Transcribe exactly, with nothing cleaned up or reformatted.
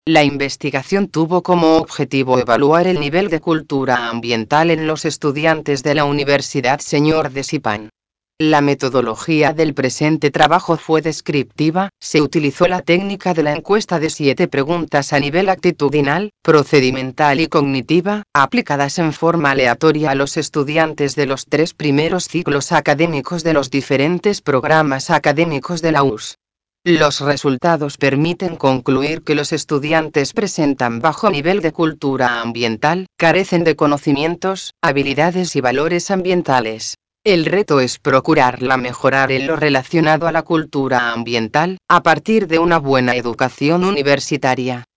La investigación tuvo como objetivo evaluar el nivel de cultura ambiental en los estudiantes de la Universidad Señor de Sipán. La metodología del presente trabajo fue descriptiva, se utilizó la técnica de la encuesta de siete preguntas a nivel actitudinal, procedimental y cognitiva, aplicadas en forma aleatoria a los estudiantes de los tres primeros ciclos académicos de los diferentes programas académicos de la U S. Los resultados permiten concluir que los estudiantes presentan bajo nivel de cultura ambiental, carecen de conocimientos, habilidades y valores ambientales. El reto es procurarla mejorar en lo relacionado a la cultura ambiental, a partir de una buena educación universitaria.